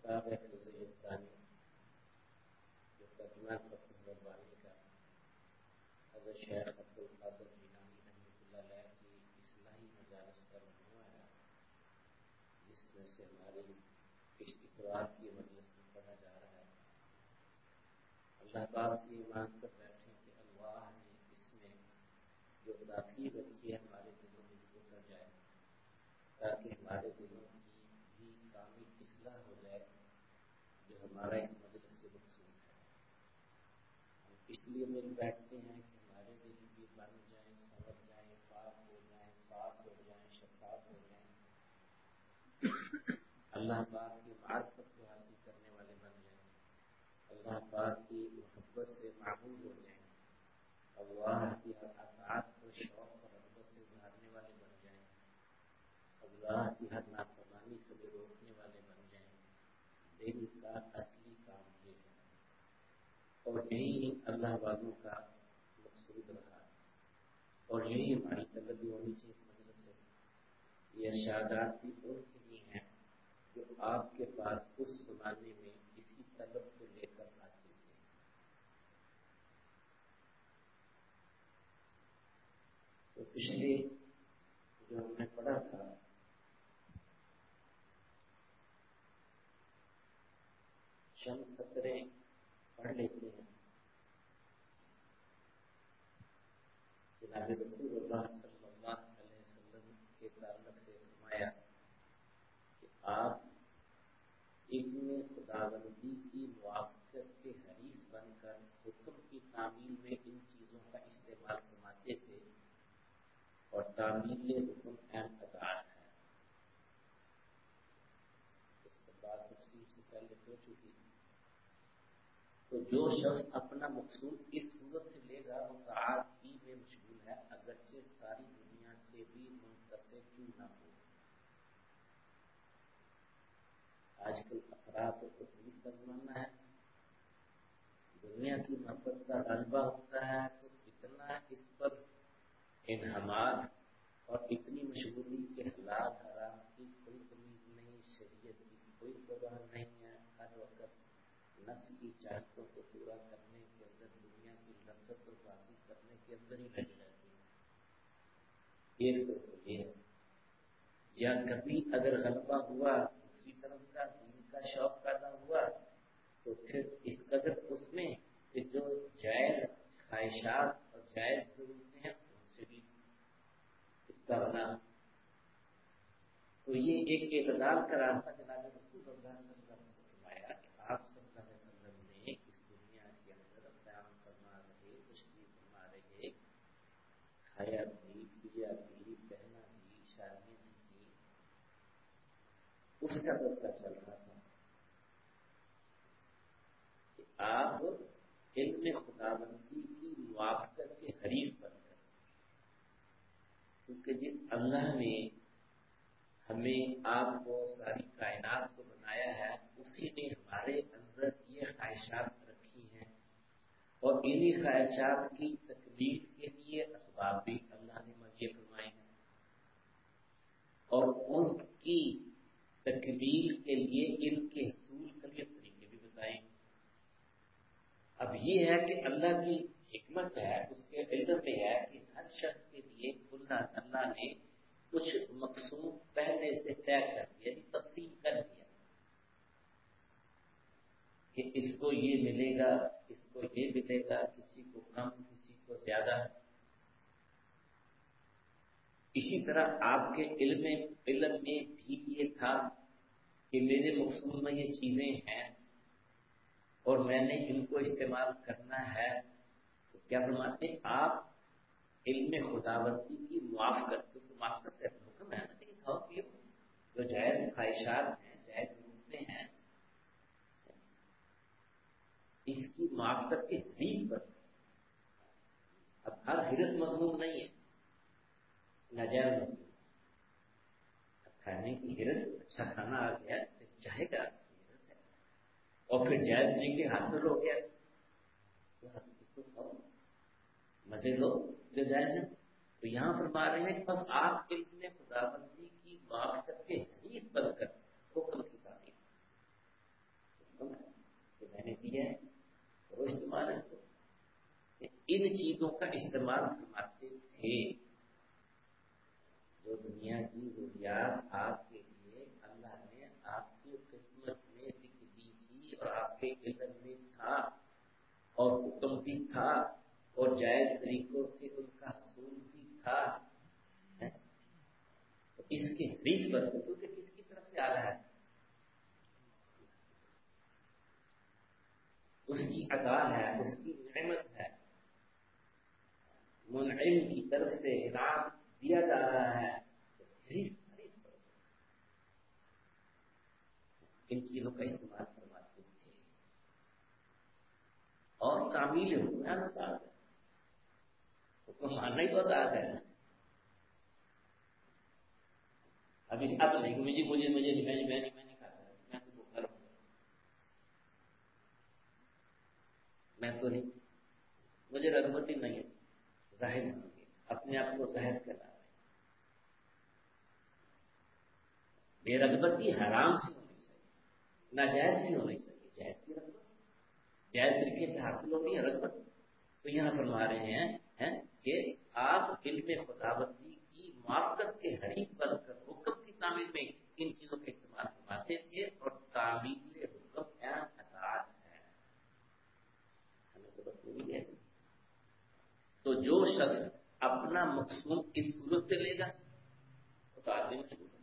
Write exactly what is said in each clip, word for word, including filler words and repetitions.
کتاب ہے فضیلستانی جو ترجمہ فتح ربانی کا حضرت شیخ عبد القادر جیلانی رحمۃ اللہ علیہ کی اصلاحی مجالس کا مجموعہ ہے، جس میں سے ہماری اس اتوار کی مجلس میں پڑھا جا رہا ہے۔ اللہ پاک سے ایمان پر بیٹھیں کہ اللہ نے اس میں جو تاثیر رکھی ہے ہمارے دلوں میں گزر جائے، تاکہ ہمارے دلوں کی بھی کامل اصلاح ہو جائے جو ہمارا اس مجلس سے مقصود ہے۔ ہم اس لیے مل بیٹھتے ہیں کہ ہمارے دل بھی بن جائیں، سنور جائیں، پاک ہو جائیں، صاف ہو جائیں، شفاف ہو جائیں، اللہ پاک کی معرفت کو حاصل کرنے والے بن جائیں، اللہ پاک کی محبت سے معبود ہو جائیں، اللہ کی اطاعت کو شوق اور رغبت سے ابھارنے والے بن جائیں، اللہ کی ہر نافرمانی سے بھی روکنے والے بن جائیں۔ دل کا اصلی کام یہ ہے اور یہی اللہ والوں کا مقصود رہا اور یہی ہماری طلب بھی ہونی چاہیے اس مجلس سے۔ یہ ارشادات بھی ان کے لیے ہیں جو آپ کے پاس اس زمانے میں اسی طلب کو لے کر آتے تھے۔ تو پچھلے جو ہم نے پڑھا تھا چند سطریں پڑھ لیتے ہیں۔ جناب رسول اللہ صلی اللہ علیہ وسلم کے تعلق سے فرمایا کہ آپ علم خداوندی کی موافقت کے حریص بن کر حکم کی تعمیل میں ان چیزوں کا استعمال فرماتے تھے اور تعمیل حکم اہم اطاعت ہے۔ اس پر بات تفصیل سے پہلے ہو چکی۔ تو جو شخص اپنا مقصود اس صورت سے لے گا وہ طاعت ہی میں مشغول ہے، اگرچہ ساری دنیا سے بھی منتفع کیوں نہ ہو۔ آج کل افراد و تفریح کا زمانہ ہے، دنیا کی محبت کا غلبہ ہوتا ہے تو اتنا اس پر انہمار اور اتنی مشغولی کے حلال حرام کی کوئی تمیز نہیں، شریعت کی کوئی پرواہ نہیں ہے، ہر وقت نفس کی چاہتوں کو پورا کرنے کے اندر، دنیا کی لذتوں کو حاصل کرنے کے اندر ہی لگے رہتے ہیں۔ ایک تو یہ ہے، یا کبھی اگر غلبہ ہوا دوسری طرف کا دین کا شوق پیدا ہوا تو پھر اس قدر اس میں کہ جو جائز خواہشات اور جائز ضرورتیں ہیں ان سے بھی استغنا۔ تو یہ ایک اعتدال کا راستہ جناب رسول اللہ صلی اللہ علیہ وسلم فرمایا کہ آپ صلی اللہ علیہ وسلم نے اس دنیا کے اندر قیام فرما رہے، تشریف فرما رہے، کھایا بھی، پیا بھی، پہنا بھی، شادیاں بھی کی، اس کا تذکرہ چل رہا تھا کہ آپ علم خداوندی کی موافقت کے حریص بن گئے، کیونکہ جس اللہ نے ہمیں آپ کو ساری کائنات کو بنایا ہے اسی نے ہمارے اندر یہ خواہشات رکھی ہیں اور انہی خواہشات کی تکمیل کے لیے اسباب بھی اللہ نے مہیا فرمائے ہیں اور اس کی تکمیل کے لیے ان کے حصول کے لیے طریقے بھی بتائے ہیں۔ اب یہ ہے کہ اللہ کی حکمت ہے، اس کے علم میں ہے کہ ہر شخص کے لیے اللہ نے کچھ مقصود پہلے سے طے کر دیا، یعنی تقسیم کر دیا کہ اس کو یہ ملے گا، اس کو یہ ملے گا، کسی کو کم، کسی کو زیادہ۔ اسی طرح آپ کے علم علم میں بھی یہ تھا کہ میرے مقصود میں یہ چیزیں ہیں اور میں نے ان کو استعمال کرنا ہے۔ تو کیا فرماتے ہیں آپ علم خداوندی کی موافقت، کیونکہ موافقت کا حکم ہے نا کہ کھاؤ پیو، جو جائز خواہشات ہیں، جائز ضرورتیں ہیں، اس کی موافقت کے حریص پر۔ اب ہر حرص مضمون نہیں ہے، ناجائز مضمون۔ اب کھانے کی حرص، اچھا کھانا آ گیا تو چاہے گا حرص ہے، اور پھر جائز طریقے حاصل ہو گیا اس کو اس کو کھاؤ، مزے لو جو جائز ہے۔ تو یہاں فرما رہے ہیں کہ بس آپ علم خداوندی کی موافقت کے حریص بن کر حکم کی تعمیل، نے دیا ہے وہ استعمال ہے. ان چیزوں کا استعمال فرماتے تھے. جو دنیا کی ضروریات آپ کے لیے اللہ نے آپ کی قسمت میں لکھ دی تھی اور آپ کے علم میں تھا اور حکم بھی تھا اور جائز طریقوں سے ان کا حصول بھی تھا. تو اس کے حریف پر کیونکہ کس کی طرف سے آ رہا ہے؟ اس کی عطا ہے، اس کی نعمت ہے، منعم کی طرف سے انعام دیا جا رہا ہے. تو حریص حریص پر ان چیزوں کا استعمال فرماتے تھے. اور تعمیل حکمران ہوتا ہے، حکم ماننا ہی تو ہوتا ہے. ابھی اب نہیں مجھے مجھے مجھے میں نہیں میں نہیں میں نہیں کھاتا، میں تو بھوکا رہوں گا، میں تو نہیں، مجھے رغبت ہی نہیں ہے. ظاہر نہیں، اپنے آپ کو ظاہر کرنا ہے. بے رغبتی حرام سے ہونی چاہیے، ناجائز سے ہونی چاہیے. جائز کی رغبت جائز طریقے سے حاصل ہونی ہے رغبت. تو یہاں فرما رہے ہیں کہ آپ علم خداوندی کی معرفت کے حریص بن کر حکم کی تعمیل میں ان چیزوں کا استعمال فرماتے تھے. اور تعمیل حکم اطاعت ہے. ہمیں سبق پوری ہے. تو جو شخص اپنا مقصود اس صورت سے لے گا وہ تو آدمی مشہور ہے.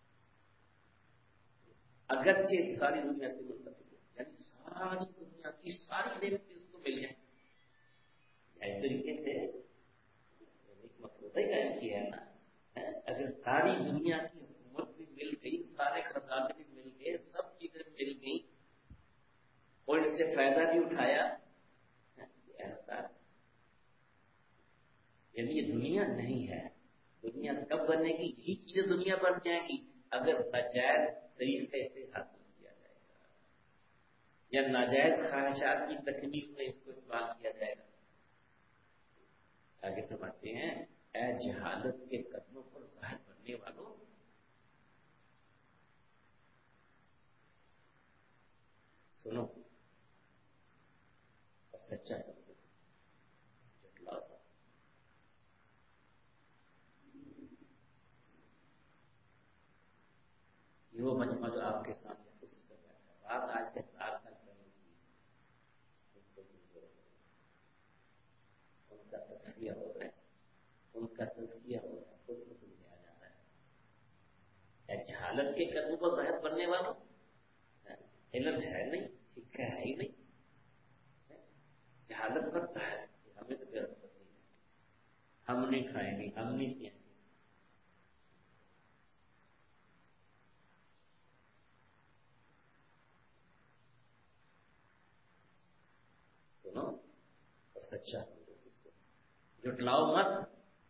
اگرچہ ساری دنیا سے متفق ہو، یعنی ساری دنیا کی ساری نعمتیں اس کو مل جائیں اس طریقے سے ایک مفروضہ ہی قائم کیا ہے نا. اگر ساری دنیا کی حکومت بھی مل گئی، سارے خزانے بھی مل گئے، سب چیزیں مل گئی اور اس سے فائدہ بھی اٹھایا، یعنی یہ دنیا نہیں ہے. دنیا کب بنے گی؟ یہی چیزیں دنیا بن جائیں گی اگر ناجائز طریقے سے حاصل کیا جائے گا یا ناجائز خواہشات کی تکمیل میں اس کو استعمال کیا جائے گا. آگے سمجھتے ہیں، اے جہالت کے قدموں پر ظاہر بننے والوں، سنو اور سچا سمجھو، جھٹلاؤ. یہ وہ مجمع جو آپ کے سامنے اس کر رہا ہے، بات آج سے چار سال پہلے کی، ان کا تذکیہ ہو رہا ہے، ان کا تذکیہ ہو رہا ہے، خود کو سمجھایا جا رہا ہے. اے جہالت کے قدموں پر ظاہر بننے والوں، علم ہے نہیں، سیکھا ہے ہی نہیں، جہالت کرتا ہے. ہمیں تو غیر پتہ نہیں ہے، ہم نہیں کھائیں گے، ہم نہیں پیئیں گے. سنو اور سچا سمجھو، اس کو جھٹلاؤ مت.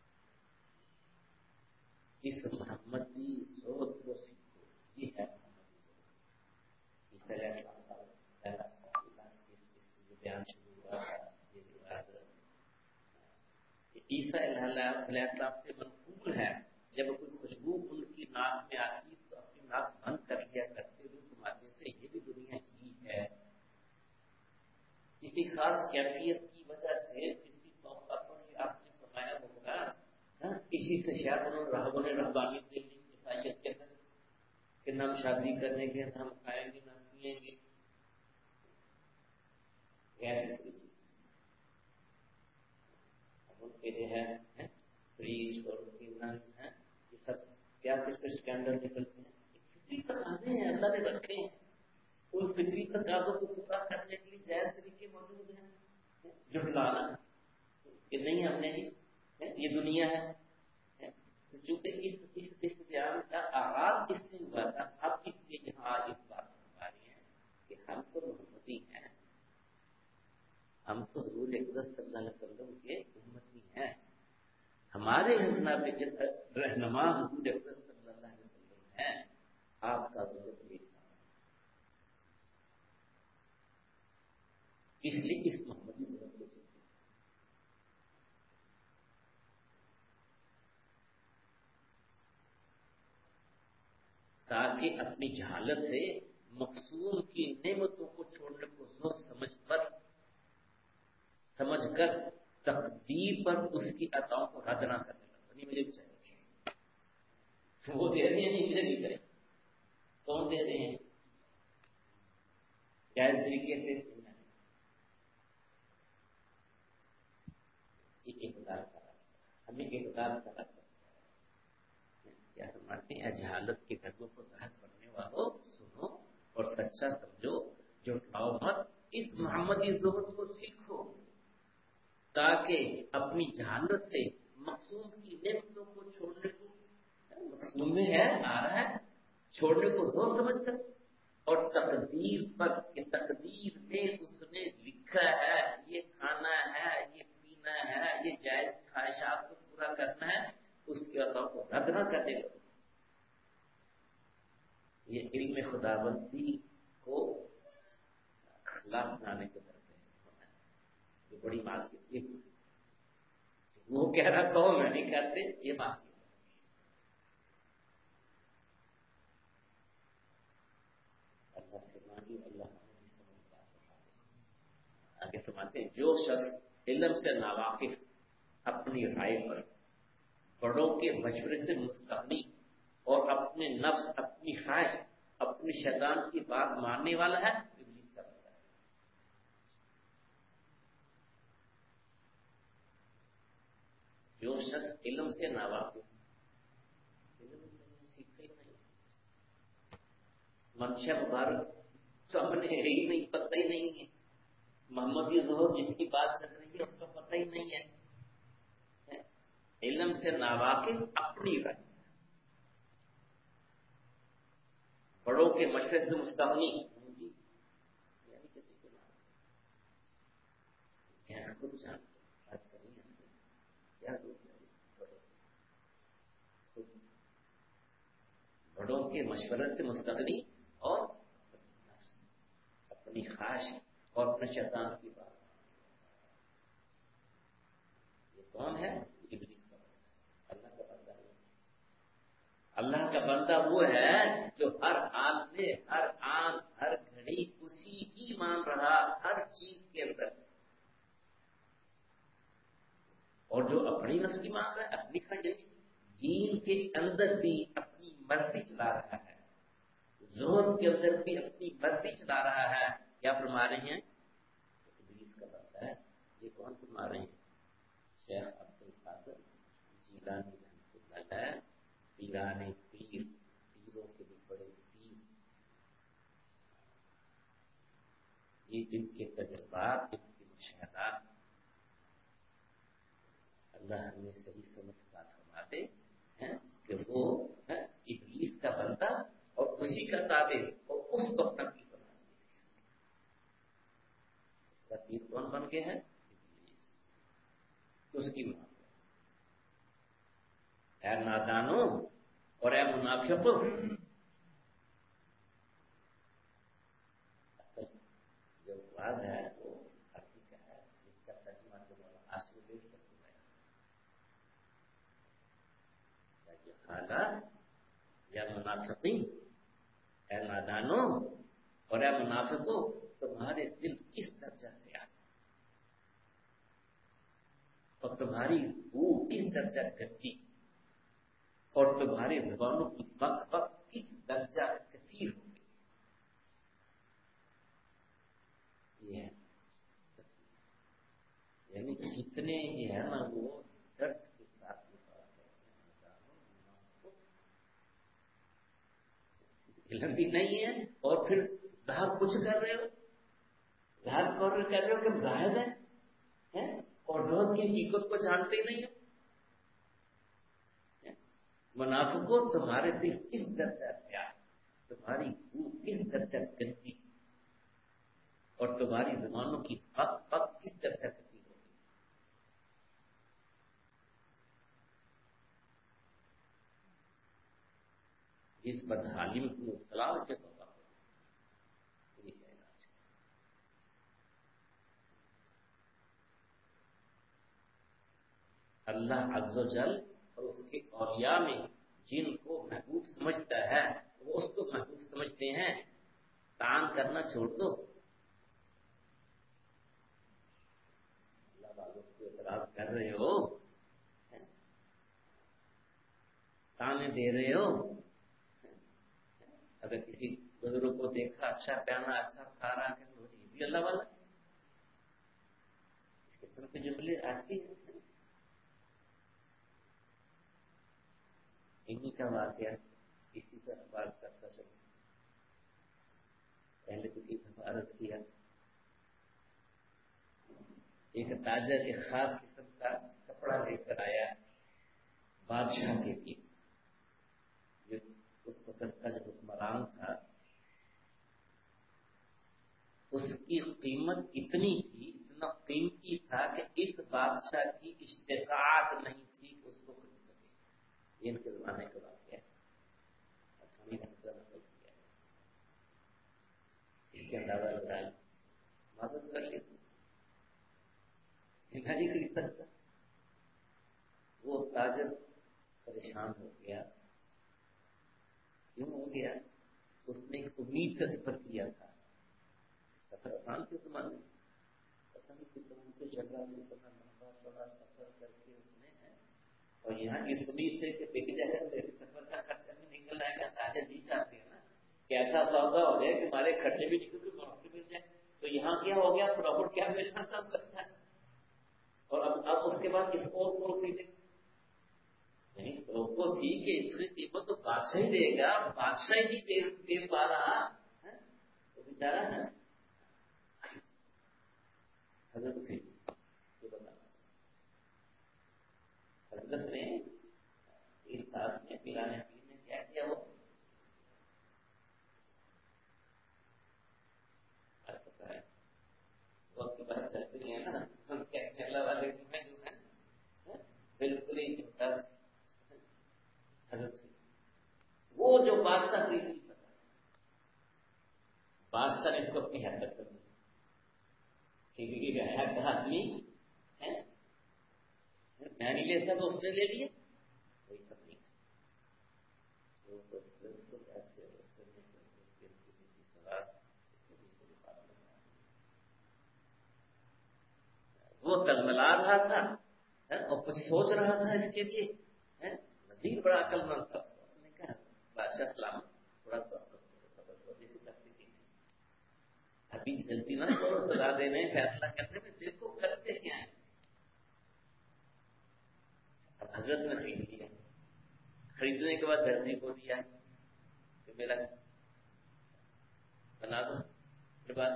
اس محمدی سوچ کو سیکھو، یہ ہے محمدی سوچ. اس طرح اس بیان شروع ہوا تھا یہ روایت عیسیٰ علیہ السلام سے منقول ہے. جب کوئی خوشبو ان کی ناک میں آتی تو اپنی ناک بند کر لیا کرتے ہوئے فرماتے تھے یہ بھی دنیا ہی ہے. کسی خاص کیفیت کی وجہ سے کسی موقع پر بھی آپ نے فرمایا ہوگا، اسی سے شاید انہوں نے راہبوں نے رہبانیت دے لی عیسائیت کے اندر کہ نہ ہم شادی کرنے کے، نہ ہم کھائیں گے، نہ پیئیں گے. ان کے جو ہے فریج اور ان کی نن ہے، یہ سب کیا کچھ اسکینڈل نکلتے ہیں. فطری تقاضے ہیں اللہ نے رکھے ہیں، ان فطری تقاضوں کو پورا کرنے کے لیے جائز طریقے موجود ہیں. جھٹلانا کہ نہیں ہم نے یہ دنیا ہے، چونکہ اس اس اس بیان کا آغاز اس سے ہوا تھا. اب اس لیے یہاں اس بات بتا رہی ہیں کہ ہم تو محمدی ہیں، ہم تو حضور اقدس صلی اللہ علیہ وسلم کے امتی ہیں. ہمارے جناب رہنما حضور اقدس صلی اللہ علیہ وسلم ہیں. آپ کا ضرورت نہیں تھا، اس لیے اس محمدی ضرورت کو سیکھیں تاکہ اپنی جہالت سے مقصود کی نعمتوں کو چھوڑنے کو سوچ سمجھ پر سمجھ کر تقدیر پر اس کی عطاؤں کو رد نہ کرنے لگا. نہیں مجھے بھی چاہیے، وہ دے رہے ہیں، نہیں مجھے بھی چاہیے. کون دے رہے ہیں؟ جائز طریقے سے اقدار کا راستہ، ہمیں اقدار کا راستہ کیا سمجھتے ہیں؟ جہالت کے گھروں کو صحت پڑھنے والوں سنو اور سچا سمجھو، جو ٹھاؤ مت، اس محمدی زہد کو سیکھو تاکہ اپنی جہالت سے مقصود کی نعمتوں کو چھوڑنے کو، مقصود میں ہے آ رہا ہے، چھوڑنے کو زور سمجھ کر، اور تقدیر پر کہ تقدیر میں اس نے لکھا ہے یہ کھانا ہے، یہ پینا ہے، یہ جائز خواہشات کو پورا کرنا ہے، اس کے عطا کو رد نہ کرنے لگو. یہ علم خداوندی کو خلاف بنانے کے درجے میں یہ بڑی معصیت ہے. وہ کہہ رہا کہو میں نہیں کہتے، یہ معصیت ہے. اللہ سے مانگی، اللہ ہمیں سمجھدار بنا. آگے سمجھتے ہیں، جو شخص علم سے ناواقف اپنی رائے پر بڑوں کے مشورے سے مستغنی اور اپنے نفس، اپنی خواہش، اپنے شیطان کی بات ماننے والا ہے، ابلیس کا بندہ ہے. جو شخص علم سے ناواقف، علم سیکھے نہیں، منشا مبارک سامنے ہے ہی نہیں، پتہ ہی نہیں ہے، محمد ظہور جس کی بات چل رہی ہے اس کا پتہ ہی نہیں ہے. علم سے ناواقف اپنی رائے، بڑوں کے مشورے سے مستغنی، یعنی کسی کو نہ خود جانتے بات کریں کیا بڑوں کے مشورے سے مستغنی اور اپنی خواہش اور اپنے شیطان کی بات. یہ کون ہے؟ ابلیس کا بندہ. اللہ کا بندہ نہیں. اللہ کا بندہ وہ ہے جو ہر حال میں، ہر آن، ہر گھڑی اسی کی مان رہا، ہر چیز کے اندر، اور جو اپنی نفس کی مان رہا ہے، اپنی خواہش، دین کے اندر بھی اپنی مرضی چلا رہا ہے، زہد کے اندر بھی اپنی مرضی چلا رہا ہے. کیا فرما رہے ہیں؟ ابلیس کا بندہ ہے. یہ کون فرما رہے ہیں؟ شیخ عبد القادر جیلانی رحمۃ اللہ علیہ، پیران پیر، پیروں کے بھی بڑے پیر. یہ ان کے تجربات، ان کے مشاہدات، اللہ ہمیں صحیح سمجھ بات فرما دے کہ وہ ابلیس کا بندہ اور اسی کا تابع اور اس کو اپنا پیر بنا دیا. اس کا پیر کون بن گیا ہے؟ ابلیس. اس کی ماں اے نادانو اور اے منافق، اصل جو باز ہے وہ عربی کا ہے، جس کا ترجمہ جو مولانا آصف الدین کا سنایا. یا خالہ یا منافقین، اے نادانو اور اے منافقو، تمہارے دل کس درجہ سے آئے اور تمہاری روح کس درجہ گندی اور تمہاری زبانوں کی بک بک کس درجہ کثیر ہو گئی. یہ ہے یعنی کتنے جو ہے نا وہ درد کے ساتھ علم بھی نہیں ہے اور پھر ظاہر کچھ کر رہے ہو، ظاہر کر رہے ہو کہ زاہد ہے اور زہد کی حقیقت کو جانتے ہی نہیں ہو. منافقوں، تمہارے دل کس درجہ سے آئے، تمہاری روح کس درجہ گندی اور تمہاری زبانوں کی پک پک کس درجہ کثیر ہوگی. اس بدحالی میں تم مبتلا سے توبہ کرو. یہ ہے علاج. اللہ عز و جل اور اس کے اولیاء میں جن کو محبوب سمجھتا ہے وہ اس کو محبوب سمجھتے ہیں، تان کرنا چھوڑ دو. اللہ والوں کو اعتراض کر رہے ہو, تانے دے رہے ہو. اگر کسی بزرگ کو دیکھا اچھا پہنا اچھا کھا رہا ہے تو یہ بھی اللہ والا. اس قسم کے جملے آتی ہیں. انہیں کا واقعہ اسی طرح بات کرتا چلو. پہلے تو کی عرض کیا, ایک تاجر ایک خاص قسم کا کپڑا لے کر آیا بادشاہ کے لیے. جو اس وقت کا جو حکمران تھا اس کی قیمت اتنی تھی, اتنا قیمتی تھا کہ اس بادشاہ کی استطاعت نہیں تھی کہ اس کو خرید سکے. یہ ان کے زمانے کا واقعہ ہے. اس کے اندازہ لگایا مدد کر لی, نہیں خرید سکتا. وہ تاجر پریشان ہو گیا. کیوں ہو گیا؟ اس نے ایک امید سے سفر کیا تھا. سفر آسان کے زمانے میں پتہ نہیں کتنا سے جگہ کتنا لمبا چوڑا سفر کر کے اس نے ہے, اور یہاں اس امید سے کہ بک جائے گا میرے سفر کا خرچہ بھی نکل آئے گا. تاجر نہیں چاہتے ہیں نا کہ ایسا سودا ہو جائے کہ ہمارے خرچے بھی نکل کے پروفٹ مل جائے. تو یہاں کیا ہو گیا, پروفٹ کیا ملنا تھا خرچہ, اور اب اب اس کے بعد اس کو خریدے. نہیں تو وہ تھی کہ اس کی قیمت تو بادشاہ ہی دے گا, بادشاہ ہی دے دے پا رہا تو بیچارہ ہے. حضرت یہ بتانا حضرت نے اس ساتھ میں پلانے پینے کیا کیا, وہ پتا ہے وقت کی بات چلتی ہے نا, ہم کیرلا والے جو ہے بالکل ہی چھوٹا حضرت وہ جو بادشاہ خرید نہیں سکا, بادشاہ نے اس کو اپنی حد تک سمجھا کیونکہ حد کا آدمی ہے, میں نہیں لے سکا اس نے لے لیے. کوئی تکلیف وہ تو بالکل ایسے وہ تلملا رہا تھا اور کچھ سوچ رہا تھا اس کے لیے. مزید بڑا عقل مند تھا. اس نے کہا بادشاہ سلامت تھوڑا سا صبر کرو, دیکھو کرتے کیا ابھی جلدی نہ کرو, سزا دینے فیصلہ کرنے میں دیکھو کرتے کیا ہے. حضرت نے خرید لیا. خریدنے کے بعد درزی کو دیا کہ میرا بنا دو لباس.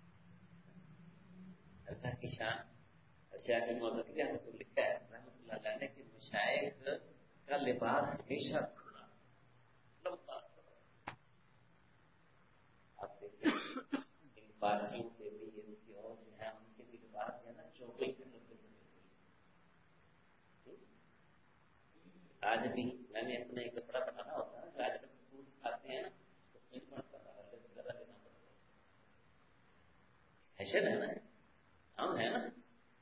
اللہ کی شان اشیاء کی موضوع رحمۃ اللہ لکھا ہے رحمۃ اللہ علیہ نے کہ مشائخ کا لباس ہمیشہ کھلا لمبا. آپ دیکھیں ان پارسیوں کے بھی ان کی اور جو ہے ان کے بھی لباس ہے نا چوبے کے نبے کے. آج بھی میں نے اپنا ایک کپڑا بنانا ہوتا ہے نا, آج کل سوٹ کھاتے ہیں نا اس میں پڑتا ہے زیادہ لینا پڑتا ہے. فیشن ہے نا, ہم ہے نا.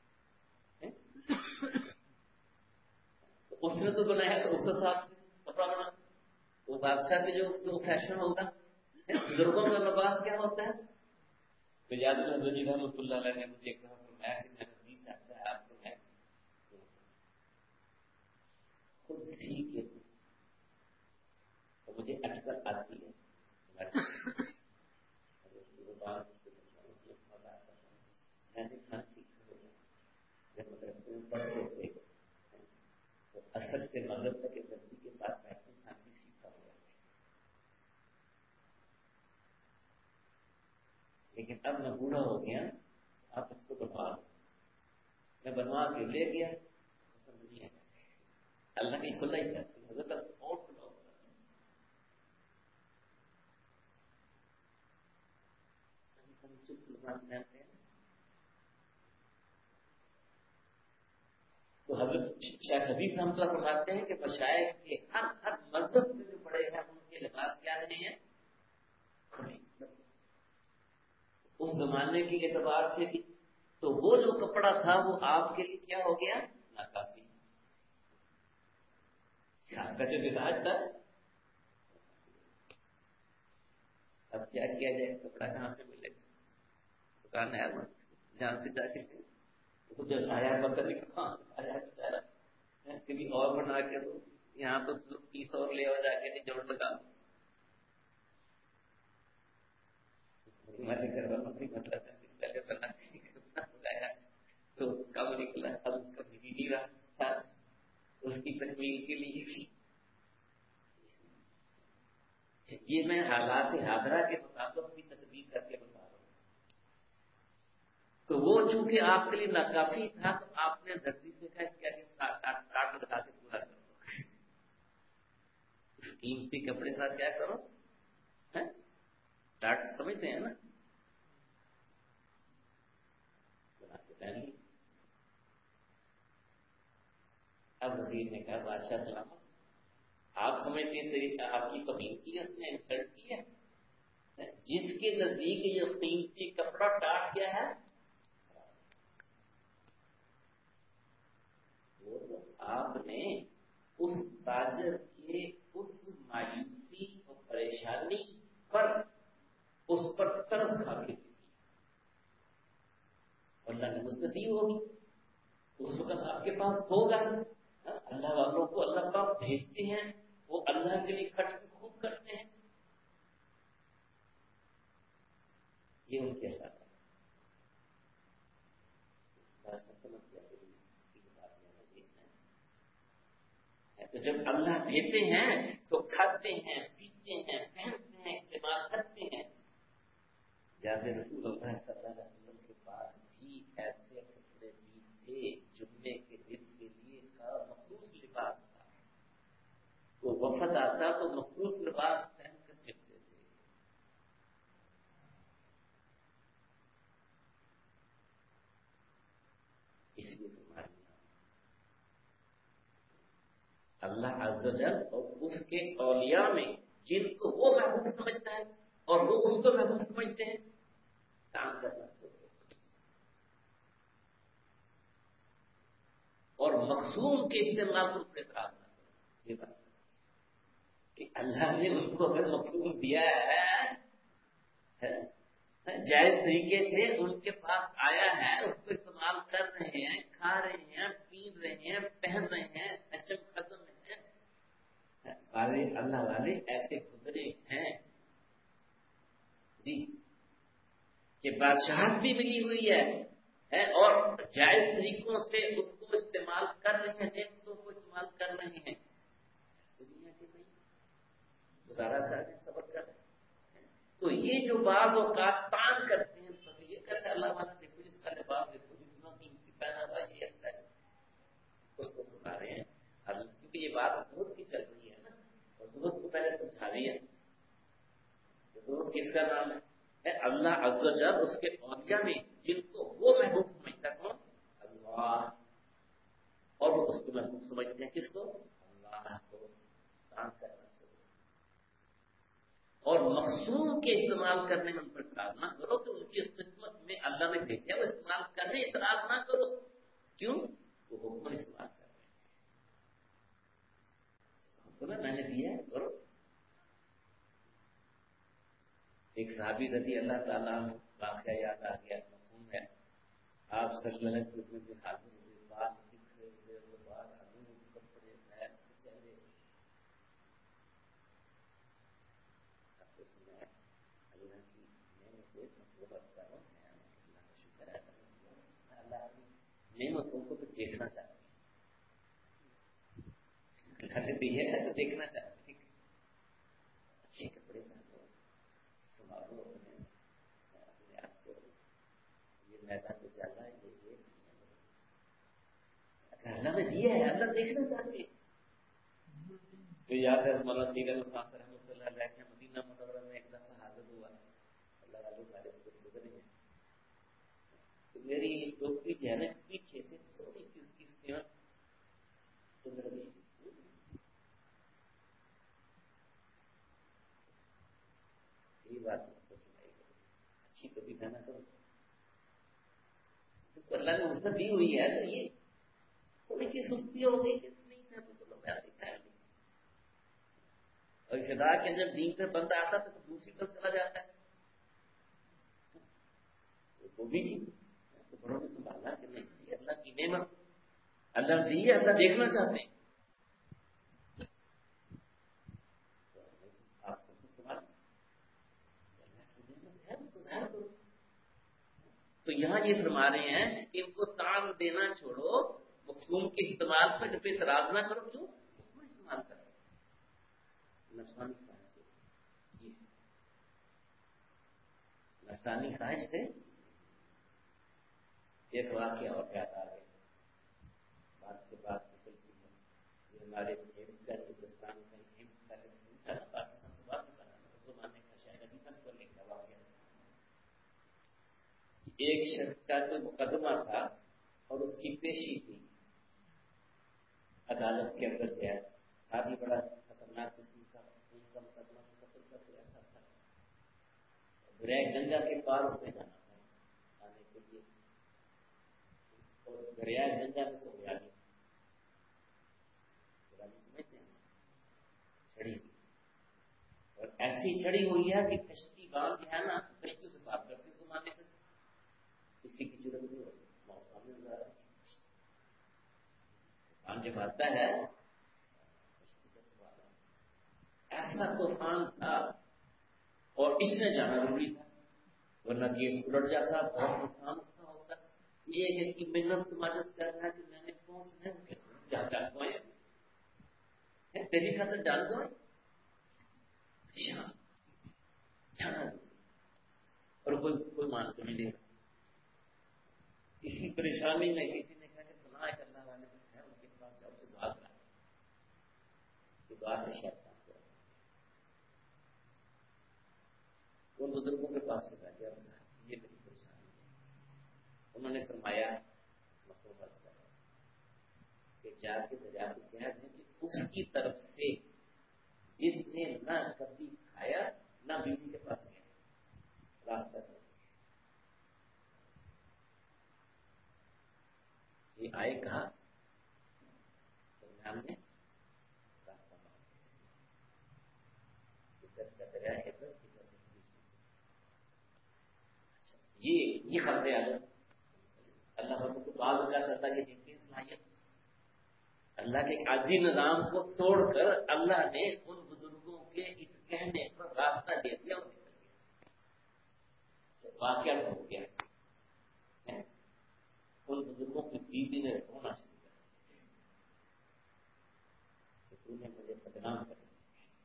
اس نے تو بنایا تو اس حساب سے کپڑا بنا. وہ بادشاہ کے جو فیشن ہوگا, بزرگوں کا لباس کیا ہوتا ہے. یاد حضرت جی رحمۃ اللہ علیہ نے مجھے کہا فرمایا کہ میرا جی چاہتا ہے آپ کو میں خود سیکھ تو مجھے اٹکل آتی ہے. میں نے سن سیکھا ہوگا جب مدرسے میں پڑھتے تھے تو اثر سے مغرب تک کے درجی کے پاس بیٹھنے سن بھی سیکھا ہوا. لیکن اب میں بوڑھا ہو گیا, آپ اس کو بنوا لو. میں بنوا کے لے گیا, پسند نہیں ہے. اللہ کی کھلا ہی کرتی حضرت اور کھلا ہوتا ہے. چست لباس پہنتے ہیں تو حضرت شیخ حدیث ہم تو فرماتے ہیں کہ مشائخ کے ہر ہر مذہب سے جو بڑے ہیں ان کے لباس کیا رہے ہیں کھلے. اس زمانے کے اعتبار سے بھی تو وہ جو کپڑا تھا وہ آپ کے لیے کیا ہو گیا ناکافی. کا جو مزاج تھا اب کیا کیا جائے؟ کپڑا کہاں سے ملے؟ دکان ہے جہاں سے جا کے وہ جو لایا بکر کہاں آیا بیچارا، کبھی اور بنا کے دو، یہاں تو پیس اور لے آؤ جا کے نہیں جوڑ لگا ہمارے گھر والوں کی مطلب پہلے بنا کے بتایا تو کم نکلا، اب اس کا مل نہیں رہا ساتھ اس کی تکمیل کے لیے. یہ میں حالات حاضرہ کے مطابق بھی تدبیر کر کے بتا رہا ہوں. تو وہ چونکہ آپ کے لیے ناکافی تھا تو آپ نے دھرتی سے کہا اس کے آگے کاٹ لگا کے پورا کر دو. اس قیمتی کپڑے ساتھ کیا کرو؟ ٹاٹ سمجھتے ہیں نا؟ اب وزیر نے کہا بادشاہ سلامت، آپ سمجھتے ہیں آپ کی توہین کی ہے، اس نے انسلٹ کی ہے. جس کے نزدیک یہ قیمتی کپڑا ٹاٹ گیا ہے وہ تو آپ نے اس تاجر کے اس مایوسی اور پریشانی پر اس پر ترس کھا کے دی اور اللہ نے مجھ سے دی ہوگی. اس وقت آپ کے پاس ہوگا. اللہ والوں کو اللہ پاک بھیجتے ہیں، وہ اللہ کے لیے خرچ خوب کرتے ہیں. یہ ان کے ساتھ تو جب اللہ دیتے ہیں تو کھاتے ہیں، پیتے ہیں، پہنتے ہیں، استعمال کرتے ہیں. یاد رسول اللہ صلی اللہ علیہ وسلم کے پاس بھی ایسے کپڑے بھی تھے، جمعے کے دن کے لیے کا مخصوص لباس تھا. وہ وفد آتا تو مخصوص لباس پہن کر پھرتے تھے. اس لیے اللہ عز و جل اور اس کے اولیاء میں جن کو وہ محبوب سمجھتا ہے اور وہ اس کو محبوب سمجھتے ہیں کام کرنا سکتے اور مخصوم کے استعمال کو اعتراض نہ کرو. یہ بات کہ اللہ نے ان کو اگر مخصوم دیا ہے جائز طریقے سے ان کے پاس آیا ہے، اس کو استعمال کر رہے ہیں، کھا رہے ہیں، پی رہے ہیں، پہن رہے ہیں، اچم ختم ہے. والے اللہ والے ایسے گزرے ہیں جی کہ بادشاہت بھی ملی ہوئی ہے اور جائز طریقوں سے اس کو استعمال کر رہے ہیں، نعمتوں کو استعمال کر رہے ہیں. ایسے نہیں ہے کہ نہیں گزارا کر رہے ہیں، صبر کر رہے ہیں. تو یہ جو بعض اوقات تان کرتے ہیں تو یہ کہتے ہیں اللہ والا دیکھو جس کا لباس دیکھو جتنا قیمتی پہنا ہوا یہ ایسا ہے، اس کو سنا رہے ہیں. کیونکہ یہ بات ضرورت کی چل رہی ہے نا، اور ضرورت کو پہلے سمجھا رہی ہے. ضرورت کس کا نام ہے؟ اللہ عز و جل اس کے اولیاء میں جن کو وہ محبوب سمجھتا کون؟ اللہ. اور وہ اس کو محبوب سمجھتے ہیں کس کو؟ اللہ کو. کام کرنا چاہیے اور مخصوم کے استعمال کرنے میں ان پر اعتراض نہ کرو کہ ان کی قسمت میں اللہ نے بھیجا وہ استعمال کرنے اعتراض نہ کرو. کیوں؟ وہ حکم استعمال کر رہے ہیں. حکم میں نے دیا ہے کرو. ایک صحابی رضی اللہ تعالیٰ عنہ واقعہ یاد آ گیا، مفہوم ہے. آپ صلی اللہ علیہ وسلم کے حاضر ہوئے، بال بکھرے ہوئے، وہ بال آلو کپڑے پیر چہرے. اب تو سنا ہے اللہ کی نعمتیں مطلب بستا ہوں میں اللہ کا شکر ہے اللہ کی نعمتوں کو تو دیکھنا چاہتے ہیں. اللہ نے دی ہے تو دیکھنا چاہتے ہیں. اچھے کپڑے پہنو، سنبھالو اپنے اپنے آپ کو. یہ میدان کو چل رہا ہے یہ یہ اگر اللہ نے دیا ہے اللہ دیکھنا چاہتے. تو یاد ہے مولانا سید احمد خان صاحب رحمۃ اللہ علیہ کے مدینہ منورہ میں ایک دفعہ حاضر ہوا. اللہ والے والے گزرے ہیں تو میری ٹوپی جو ہے نا پیچھے سے تھوڑی سی اس کی سمت گزر گئی. یہ بات کو سنائی گئی اچھی تو بھی پہنا کرو. اللہ نے وسعت دی ہوئی ہے تو یہ تھوڑی سی سستی ہو گئی کہ نہیں تھا تو چلو ویسے پہن لی. اور خدا کے جب دین پر بندہ آتا تو دوسری طرف چلا جاتا ہے. وہ بھی تو بڑوں نے سنبھالا کہ نہیں، اللہ کی نعمت اللہ دی ہے، اللہ دیکھنا چاہتے ہیں. آپ سب سے سوال اللہ کی نعمت ہے اس کو ظاہر کرو. تو یہاں یہ فرما رہے ہیں کہ ان کو تان دینا چھوڑو، مخصوم کے استعمال پر جب اعتراض نہ کرو. کیوں حکم استعمال کرو؟ نفسانی خواہش سے، یہ نفسانی خواہش سے. ایک واقعہ اور یاد آ گیا، بات سے بات نکلتی ہے. یہ ہمارے کا ہندوستان کا پاکستان سے بات کرنا اس زمانے کا شاید ابھی تک کو لکھا واقعہ. ایک شخص کا کوئی مقدمہ تھا اور اس کی پیشی تھی عدالت کے اندر جو ہے. شادی بڑا خطرناک قسم کا ان کا مقدمہ قتل کا کوئی ایسا تھا. دریائے گنگا کے پار اس میں جانا تھا آنے کے لیے، اور دریائے گنگا میں تو ہریالی ہریالی سمجھتے ہیں چھڑی ہوئی، اور ایسی چھڑی ہوئی ہے کہ کشتی باندھ ہے نا، کشتی سے بات کرتے زمانے سے کسی کی ضرورت نہیں ہوتی. موسم میں طوفان جب آتا ہے، ایسا طوفان تھا اور اس نے جانا ضروری تھا ورنہ کیس الٹ جاتا، بہت نقصان اس کا ہوتا. یہ ہے کہ محنت سماجت کرنا ہے کہ میں نے پہنچنا ہے جان جان کو تیری خاطر جان دو جانا، اور کوئی کوئی مان کو نہیں دے گا. اسی پریشانی میں کسی نے کہا کہ سنا ہے کہ اللہ والے ہے ان کے پاس جاؤ سے دعا کرا کہ دعا سے شاید کام کرو. ان بزرگوں کے پاس چلا گیا، یہ میری پریشانی ہے. انہوں نے فرمایا مخلوقات کہ جا کے دریا کو کہہ دیں کہ اس کی طرف سے جس نے نہ کبھی کھایا نہ بیوی کے پاس گیا راستہ کر یہ آئے کہا درمیان میں راستہ دریا ہے یہ یہ خبریں آ جائیں. اللہ ہم کو بعض کا کرتا یہ دیکھتے صلاحیت اللہ کے عادی نظام کو توڑ کر اللہ نے ان بزرگوں کے اس کہنے پر راستہ دے دیا اور نکل گیا. واقعہ ہو گیا. ان بزرگوں کی بیوی نے رونا شروع کر کہ تو نے مجھے بدنام کر دیا.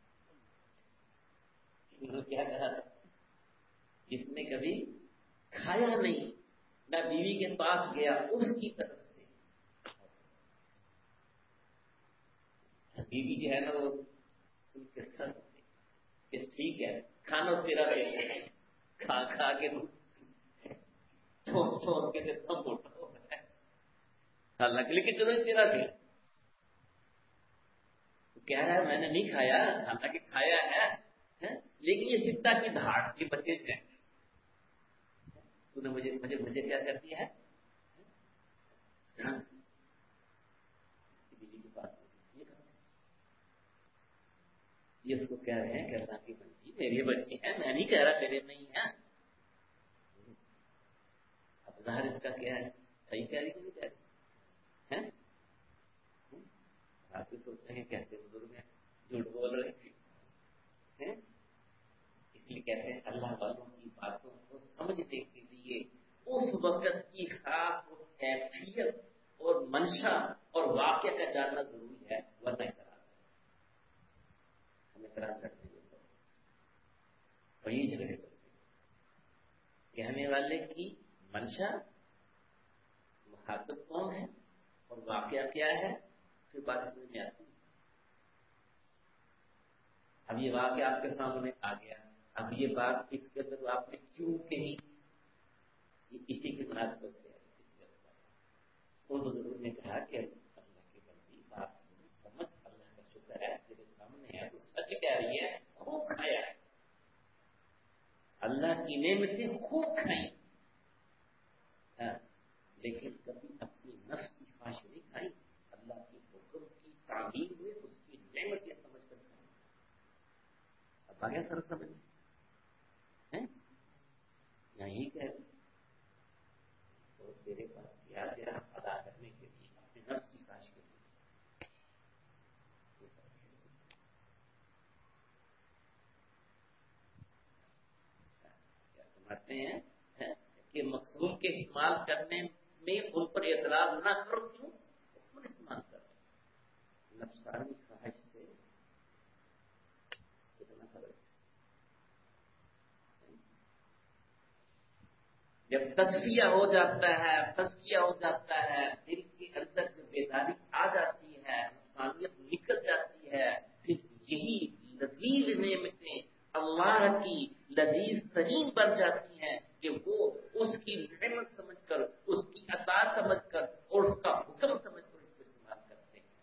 انہوں نے کیا کہا جس نے کبھی کھایا نہیں نہ بیوی کے پاس گیا اس کی طرف سے. بیوی جو ہے نا وہ سن کے سر کہ ٹھیک ہے کھانا تیرا پیٹ کھا کھا کے چھوڑ چھوڑ کے اتنا موٹا ہو رہا ہے حالانکہ لیکن چلو تیرا پیٹ کہہ رہا ہے میں نے نہیں کھایا، حالانکہ کھایا ہے لیکن یہ سکتا کی ڈھاٹ کی بچے سے تو نے مجھے مجھے مجھے کیا کر دیا ہے بیوی کے پاس یہ اس کو کہہ رہے ہیں کہ اللہ کی بندی میری بچی ہے، میں نہیں کہہ رہا تیرے نہیں ہے. اب ظاہر اس کا کیا ہے صحیح کہہ رہی کہ نہیں کہہ رہی؟ آپ بھی سوچتے ہیں کیسے بزرگ ہیں جھوٹ بول رہے ہیں. اس لیے کہتے ہیں اللہ والوں کی باتوں کو سمجھنے کے لیے اس وقت کی خاص کیفیت اور منشا اور واقعہ کا جاننا ضروری ہے ورنہ ہمیں اعتراض کرتے ہیں اور یہ جھگڑے چلتے ہیں. کہنے والے کی منشا مخاطب کون ہے اور واقعہ کیا ہے پھر بات سمجھ میں آتی ہے. اب یہ واقعہ آپ کے سامنے آ گیا، اب یہ بات اس کے اندر آپ نے کیوں کہی اسی کی مناسبت سے ہے. اس جذبہ ان بزرگوں نے کہا کہ اللہ کی بندی بات سمجھ، اللہ کا شکر ہے تیرے سامنے ہے تو سچ کہہ رہی ہے، خوب کھایا ہے اللہ کی نعمتیں خوب کھائیں ہاں، لیکن کبھی اپنی نفس کی خواہش نہیں کھائی، اللہ کے حکم کی تعلیم میں اس کی نعمتیں سمجھ کر کھائیں. آ گیا فرق سمجھ میں؟ یہی کہ تو تیرے پاس کیا تیرا ادا کرنے کے لیے اپنے نفس کی خواہش کے لیے کیا سمجھتے ہیں کہ مقصود کے استعمال کرنے میں ان پر اعتراض نہ کرو، کیوں حکم استعمال کرو نفسانی خواہش سے کتنا فرق۔ جب تزکیہ ہو جاتا ہے تزکیہ ہو جاتا ہے دل کے اندر جو بیداری آ جاتی ہے انسانیت نکل جاتی ہے، پھر یہی لذیذ نعمتیں اللہ کی لذیذ ترین بن جاتی ہیں کہ وہ اس کی نعمت سمجھ کر اس کی عطا سمجھ کر اور اس کا حکم سمجھ کر اس کو استعمال کرتے ہیں۔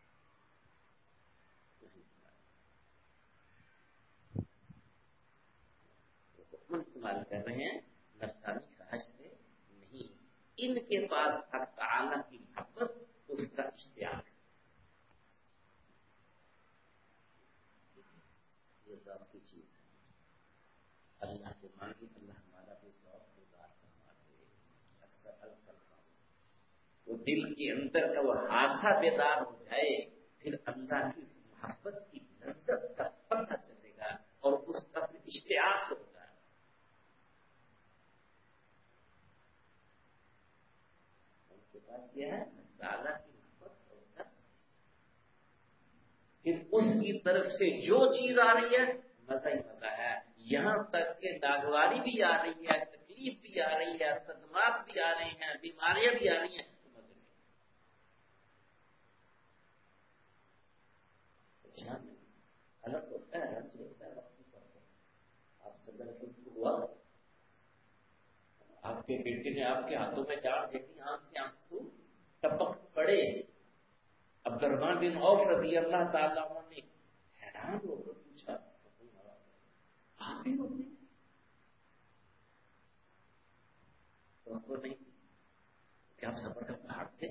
حکم استعمال کر رہے ہیں نفسانی خواہش سے نہیں، ان کے پاس حق تعالی کی محبت اس کا اشتیاق ہے۔ یہ ذاتی چیز ہے، اللہ سے مانگے اللہ ہمارا بھی ذوق گزار فرما دے۔ اکثر عرض کرتا ہوں وہ دل کے اندر کا وہ حادثہ بیدار ہو جائے، پھر اللہ کی محبت کی لذت کا پتہ چلے گا اور اس کا پھر اشتیاق ہوگا۔ ان کے پاس یہ ہے تعالیٰ کی محبت اور اس کا پھر اس کی طرف سے جو چیز آ رہی ہے مزہ ہی مزہ ہے، یہاں تک کہ ناگواری بھی آ رہی ہے، تکلیف بھی آ رہی ہے، صدمات بھی آ رہی ہیں، بیماریاں بھی آ رہی ہیں، مزے میں پریشان نہیں۔ غلط ہوتا ہے، رنج ہوتا ہے وقت کی طور پر۔ آپ صدر شروع ہوا، آپ کے بیٹے نے آپ کے ہاتھوں میں جان دیکھی، آنکھ سے آنسو ٹپک پڑے۔ عبد الرحمن بن عوف رضی اللہ تعالیٰ عنہ نے حیران ہو کر پوچھا آپ بھی ہوتے تو نہیں کیا آپ سفر کا پہاڑ تھے؟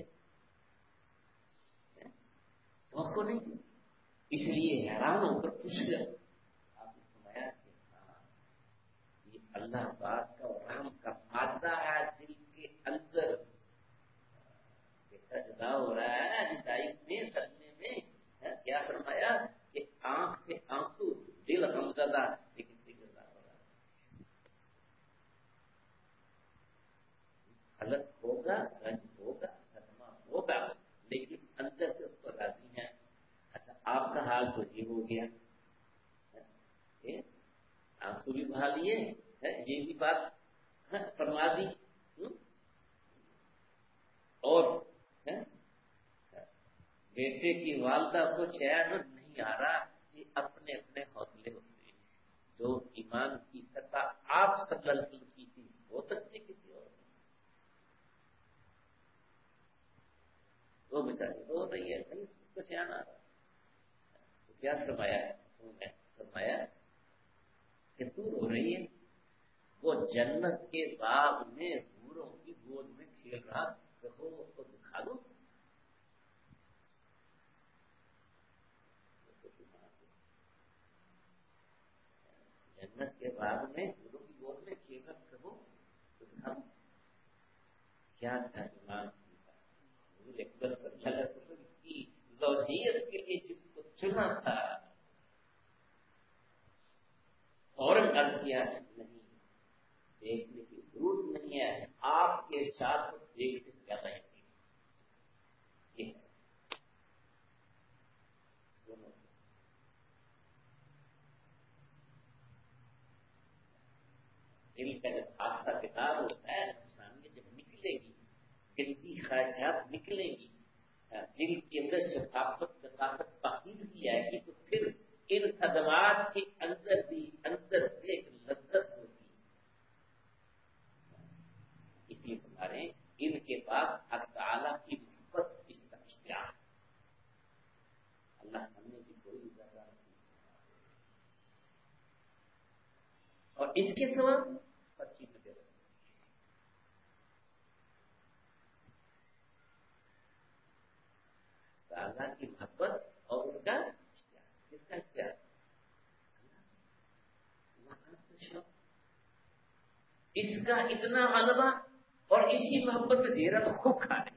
توقع نہیں تھی، اس لیے حیران ہو کر پوچھ گیا۔ آپ نے فرمایا کہ ہاں یہ اللہ پاک کا رحم کا مادہ ہے دل کے اندر، بیٹا جدا ہو رہا ہے جدائی میں صدمے میں، کیا فرمایا کہ آنکھ سے آنسو دل غمزدہ لیکن دل جدا ہو رہا ہے۔ غلط ہوگا، رنج ہوگا، صدمہ ہوگا، لیکن اندر سے اس کو راضی ہے۔ اچھا آپ کا حال تو یہ ہو گیا، آنسو بھی بہا لیے، یہ بھی بات فرما دی، اور بیٹے کی والدہ کو چین نہیں آ رہا، یہ اپنے اپنے حوصلے ہوتے ہیں۔ جو ایمان کی سطح آپ صلی اللہ علیہ وسلم کی تھی ہو سکتی کسی اور کی، وہ بیچاری رو رہی ہے نہیں اس کو چین آ رہا، تو کیا فرمایا ہے؟ فرمایا کہ تو رو رہی ہے، وہ جنت کے باغ میں حوروں کی گود میں کھیل رہا، کہو تو دکھا دو۔ جنت کے باغ میں حوروں کی گود میں کھیل رہا، کہو تو دکھا دو۔ کیا تھا ایمان حضور اکبر صلی اللہ علیہ وسلم کی زوجیت کے لیے جس کو چنا تھا، فوراً عرض کیا نہیں دیکھنے کی ضرورت نہیں ہے، آپ کے ساتھ دیکھنے سے زیادہ ہے۔ دل کا جب آستہ کتاب ہوتا ہے، انسانیت جب نکلے گی، دل کی خواہشات نکلے گی، دل کے اندر شفافت لطافت پاکیزگی آئے گی، تو پھر ان صدمات کے اندر بھی اندر سے ایک لذت ہوتی ہے۔ اس لیے ہمارے ان کے پاس حق تعالیٰ کی محبت اس کا اشتیاق، اللہ کرنے کی کوئی اجازت نہیں، اور اس کے سوا ہر چیز میں دے سکتے تعالیٰ کی محبت اور اس کا اشتیاق، کس کا اشتیاق؟ اس کا اتنا غلبہ، اور اسی محبت میں دے رہا تو خوب کھا رہے،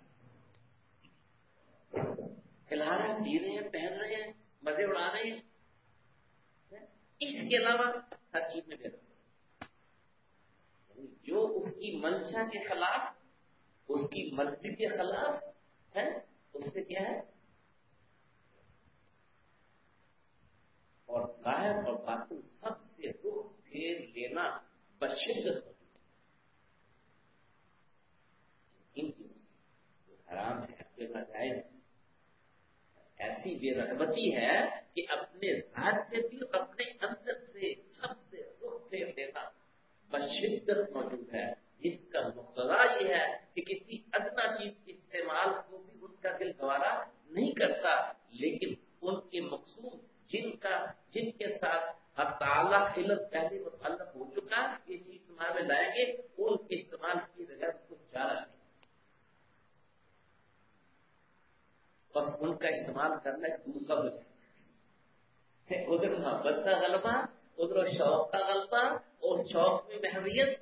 کھلا رہے ہیں، پی رہے ہیں، پہن رہے ہیں، مزے اڑا رہے ہیں، اس کے علاوہ ہر چیز میں دے رہا جو اس کی منشا کے خلاف، اس کی مرضی کے خلاف ہے، اس سے کیا ہے، اور ظاہر اور باطن سب سے رخ پھیر لینا بشدت ان چیزوں سے حرام ہے، بے ناجائز ہے، ایسی بے رغبتی ہے کہ اپنے ذات سے بھی اپنے اندر سے سب سے رخ پھیر لینا بشدت موجود ہے، جس کا مقتضا یہ ہے کہ کسی ادنا چیز استعمال کو بھی ان کا دل گوارا نہیں کرتا، لیکن ان کے مقصود جن کا جن کے ساتھ تعالی علم پہلے متعلق ہو چکا یہ چیز استعمال میں لائیں گے، ان کے استعمال کی بغیر کچھ جا رہا نہیں، بس ان کا استعمال کرنا ایک دوسرا ہو جائے، ادھر محبت کا غلبہ، ادھر شوق کا غلبہ، اور شوق میں محویت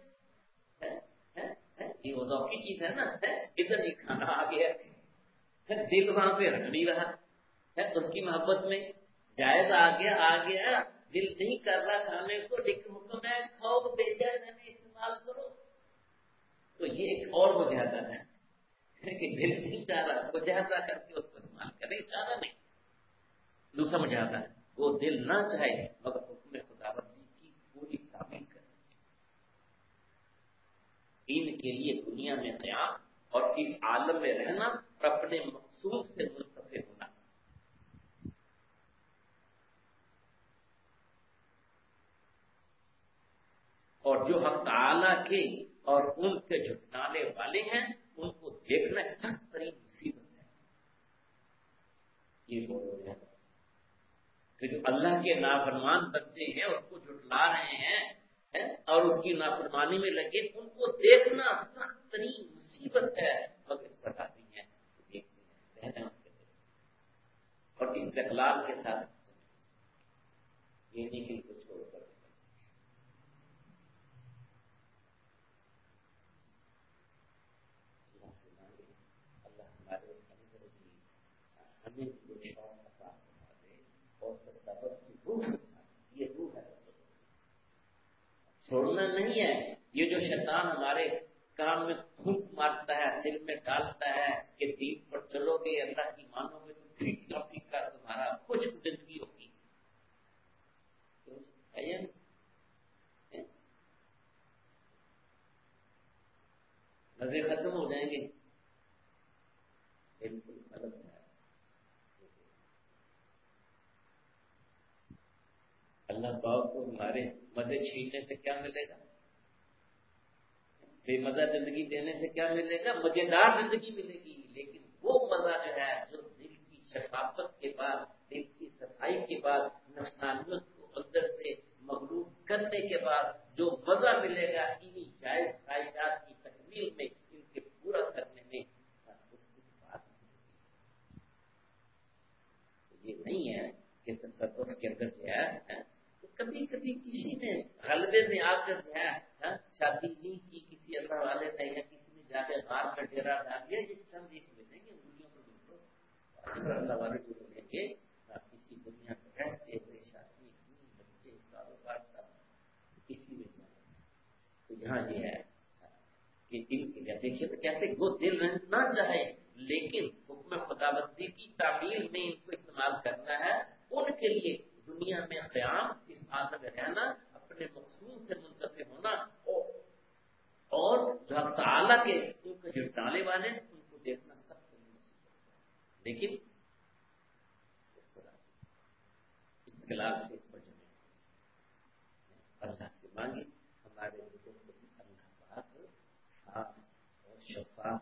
یہ وہ ذوقی چیز ہے نا، ادھر یہ کھانا آ گیا، دل وہاں پہ رکھ نہیں رہا ہے، اس کی محبت میں جائز آ گیا آ گیا دل نہیں کر رہا کھانے کو، لیکن حکم ہے کھاؤ بے جائز میں استعمال کرو، تو یہ ایک اور مجاہدہ ہے کہ دل نہیں چاہ رہا مجاہدہ کر کے اس کو استعمال کرے، چاہ رہا نہیں، دوسرا مجاہدہ ہے وہ دل نہ چاہے مگر حکم خداوندی کی پوری تعمیل کرے، ان کے لیے دنیا میں قیام اور اس عالم میں رہنا اور اپنے مقصود سے منتفع ہونا، اور جو حق تعالی کے اور ان کے جھٹلانے والے ہیں ان کو دیکھنا سخت ترین مصیبت ہے، یہ بول ہے کہ جو اللہ کے نافرمان بندے ہیں اس کو جھٹلا رہے ہیں اور اس کی نافرمانی میں لگے، ان کو دیکھنا سخت ترین مصیبت ہے، مگر اس پر آتی ہے دیکھتے ہیں رہنا اور استقلال کے ساتھ یہ نہیں کہ کچھ چھوڑ کر اللہ سے مانگے، اللہ ہمارے اندر بھی ہمیں جو شوق عطا فرما دے اور تصور کی روح یہ روح ہے، چھوڑنا نہیں ہے، یہ جو شیطان ہمارے کام میں پھونک مارتا ہے، دل میں ڈالتا ہے کہ دین پر چلو گے اللہ کی مانو گے تو پھیکا پھیکا تمہارا کچھ زندگی ہوگی، مزے ختم ہو جائیں گے، بالکل غلط ہے، اللہ پاک کو ہمارے مزے چھیننے سے کیا ملے گا، بے مزہ زندگی دینے سے کیا ملے گا، مزیدار زندگی ملے گی، لیکن وہ مزہ جو ہے جو دل کی شفافت کے بعد، دل کی صفائی کے بعد، نفسانیت کو اندر سے مغلوب کرنے کے بعد جو مزہ ملے گا انہی جائز خواہشات کی تکمیل میں، ان کے پورا کرنے میں، اس کی بات یہ نہیں ہے کہ تصوف کے اندر جو ہے کبھی کبھی کسی نے غلبے میں آ کر جو ہے شادی نہیں کی کسی اللہ والے نے یا کسی نے جا کے غار میں ڈیرا ڈال دیا، یہ چند ایک ملیں گے انگلیوں پر ملو، اکثر اللہ والے جو ملیں گے کسی دنیا میں رہتے ہوئے شادی کی بچے کاروبار سب اسی میں جائیں، تو یہاں یہ ہے کہ دل کے دیکھیے تو کہتے وہ دل نہ چاہے لیکن حکم خداوندی کی تعمیل میں ان کو استعمال کرنا ہے، ان کے لیے دنیا میں قیام، اس عالم میں رہنا، اپنے مقصود سے منتفع ہونا، اور جو حق تعالیٰ کے ان کو جھٹلانے والے ان کو دیکھنا سخت مصیبت، لیکن اس پر استقلال سے اس پر جمع اللہ سے مانگے ہمارے دلوں کو اللہ پاک صاف اور شفاف،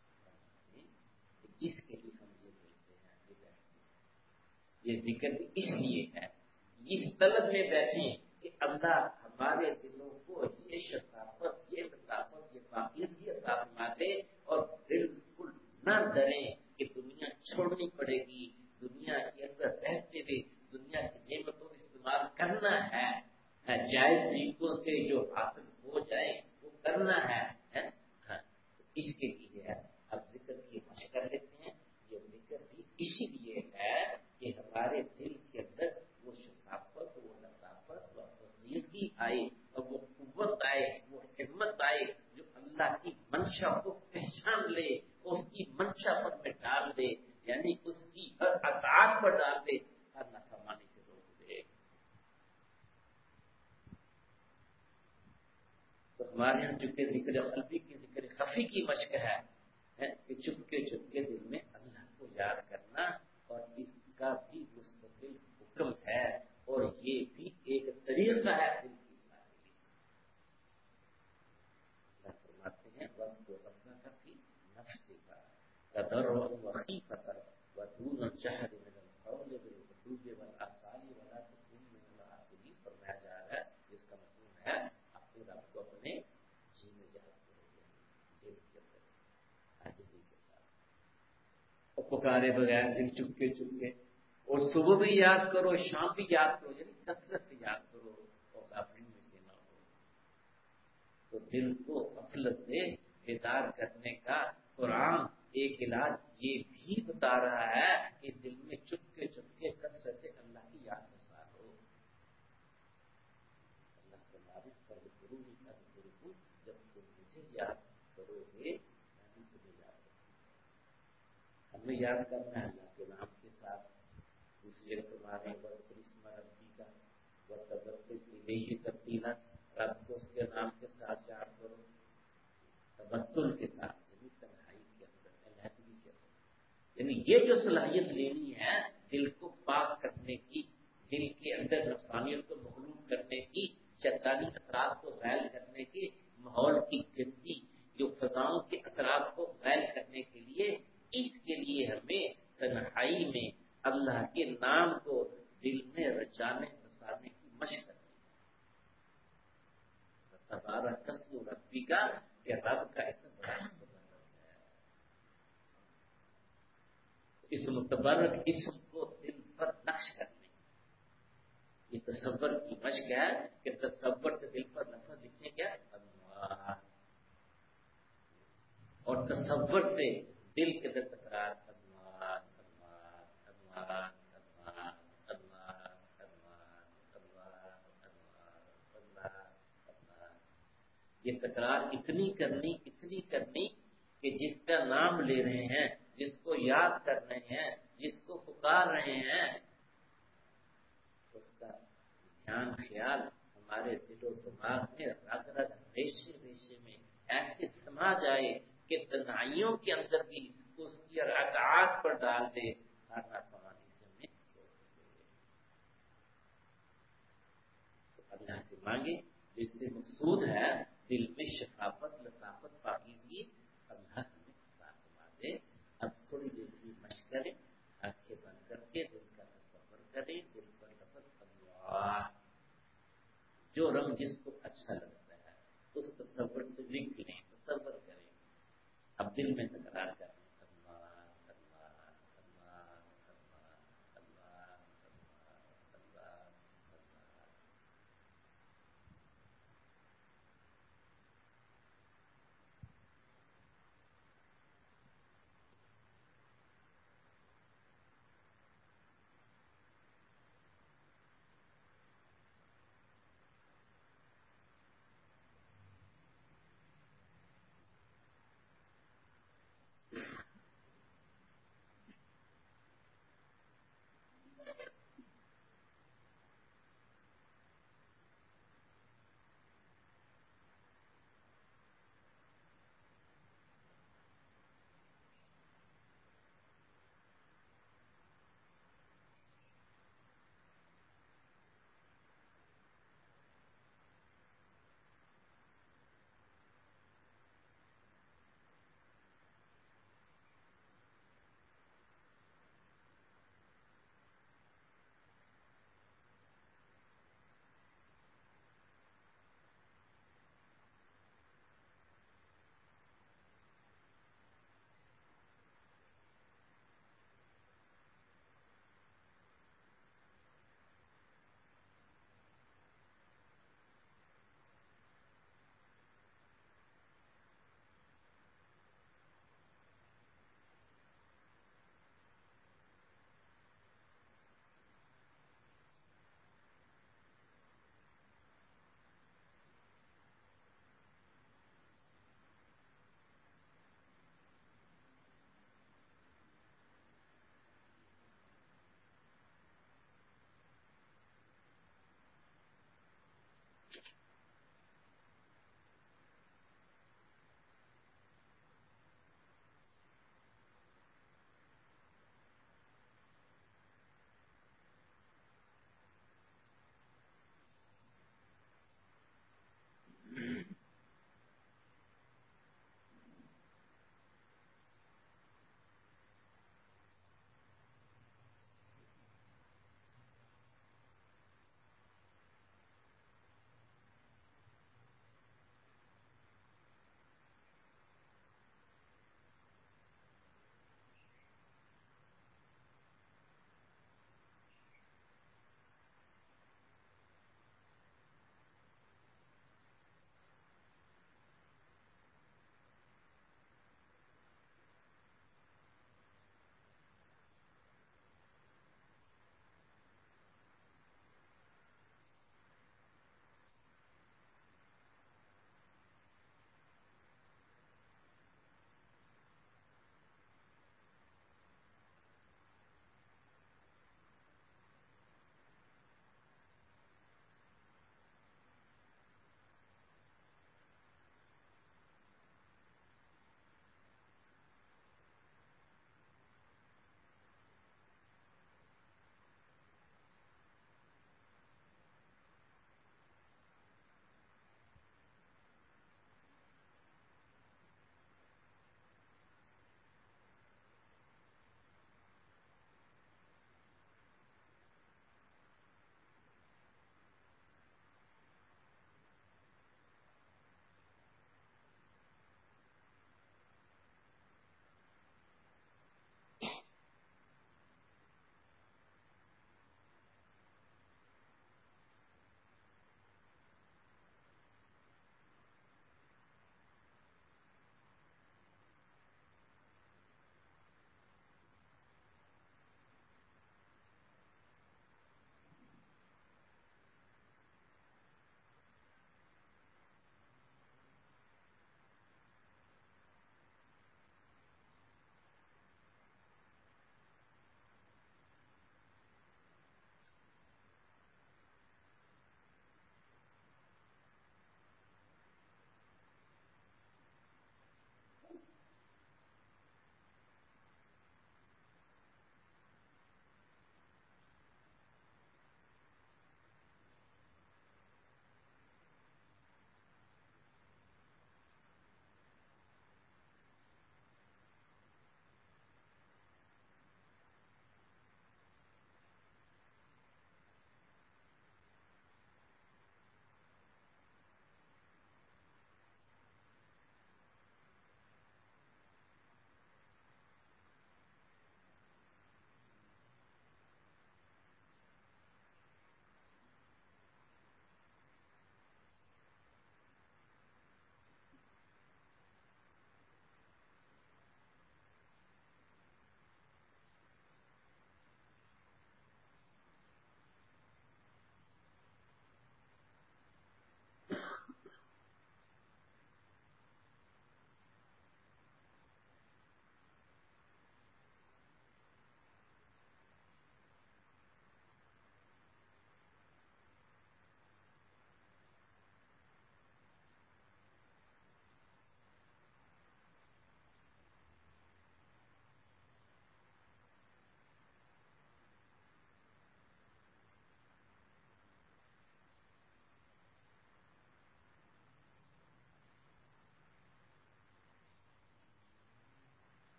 جس کے لیے ہم یہ بولتے ہیں یہ بیٹھتے یہ ذکر بھی اس لیے ہے، اس طلب میں بیٹھیں کہ اللہ ہمارے دلوں کو یہ شفافت، یہ لطافت، یہ پاکیزگی عطا فرما دے اور بالکل نہ ڈریں کہ دنیا چھوڑنی پڑے گی، دنیا کے اندر رہتے ہوئے دنیا کی نعمتوں کا استعمال کرنا ہے، جائز طریقوں سے جو حاصل ہو جائے وہ کرنا ہے, ہے ہاں, تو اس کے لیے ہے اب ذکر کی مشق کر لیتے ہیں. یہ ذکر بھی اسی لیے ہے کہ ہمارے دل کے اندر وہ شفافت, وہ لطافت, وہ پوشیدگی آئے اور وہ قوت آئے, وہ ہمت آئے جو اللہ کی منشا کو پہچان لے, اس کی منشا پر میں ڈال دے, یعنی اس کی ہر اطاعت پر ڈال دے, ہر نافرمانی سے روک دے. تو ہمارے یہاں چونکہ ذکر قلبی کی ذکر خفی کی مشق ہے کہ چپکے چپکے دل میں اللہ کو یاد کرنا, اور اس کا بھی مستقل حکم ہے, اور یہ بھی ایک طریقہ ہے دل کی اصلاح کے لیے. اللہ فرماتے ہیں وَاذْكُرْ رَبَّكَ فِي نَفْسِكَ تَضَرُّعًا وَخِيفَةً وَدُونَ الْجَهْرِ مِنَ الْقَوْلِ بِالْغُدُوِّ وَالْآصَالِ وَلَا تَكُن مِّنَ الْغَافِلِينَ. فرمایا جا رہا ہے جس کا مفہوم ہے اپنے رب کو اپنے جی میں یاد کرو گے, دل کے اندر عاجزی کے ساتھ, اور پکارے بغیر دل چپکے چپکے, اور صبح بھی یاد کرو شام بھی یاد کرو, یعنی کثرت سے یاد کرو, اور غافلوں میں سے نہ ہو. تو دل کو غفلت سے بیدار کرنے کا قرآن ایک علاج یہ بھی بتا رہا ہے کہ دل میں چپکے چپکے کثرت سے اللہ کی یاد بسا ہو. اللہ کے مالک فرد گرو ہی کر گرو کو, جب تم مجھے یاد کرو گے میں بھی تمہیں یاد کروں گا. ہمیں یاد کرنا ہے اللہ کے نام کے ساتھ. دوسری جگہ فرمانے وذکر اسم ربک وتبتل الیہ تبتیلا, رب کو اس کے نام کے ساتھ یاد کرو, تبتل کے ساتھ, یعنی تنہائی کے اندر, علیحدگی کے اندر. یعنی یہ جو صلاحیت لینی ہے دل کو پاک کرنے کی, دل کے اندر نفسانیت کو مغلوب کرنے کی, شیطانی اثرات کو غائب کرنے کی, ماحول کی گندی جو فضاؤں کے اثرات کو غائب کرنے کے لیے, اس کے لیے ہمیں تنہائی میں اللہ کے نام کو دل میں رچانے بسانے کی مشق کرنی ہے. تبارک اسم ربک کہ رب کا اسم بڑا متبرک ہے. اس متبرک اسم کو دل پر نقش کرنے, یہ تصور کی مشق ہے کہ تصور سے دل پر لفظ لکھیں کیا اللہ, اور تصور سے دل کے اندر تکرار اللہ اللہ اللہ اللہ اللہ اللہ اللہ اللہ. یہ تکرار اتنی کرنی اتنی کرنی کہ جس کا نام لے رہے ہیں, جس کو یاد کر رہے ہیں, جس کو پکار رہے ہیں, اس کا دھیان خیال ہمارے دل و دماغ میں رگ رگ ریشے ریشے میں ایسے سما جائے کہ تنہائیوں کے اندر بھی اس کی اطاعت پر ڈال دے, ہر نافرمانی سے ہمیں روک دے. تو اللہ سے مانگے, جس سے مقصود ہے دل میں شفافت, لطافت, پاکیزگی, اللہ ہمیں عطا فرما دے. اب تھوڑی دیر کی مشق کریں, آنکھیں بند کر کے دل کا تصور کریں, دل پر لفظ اللہ, جو رنگ جس کو اچھا لگتا ہے اس تصور سے لکھ لیں, تصور کریں. اب دل میں تکرار کریں اللہ اللہ اللہ اللہ اللہ اللہ اللہ.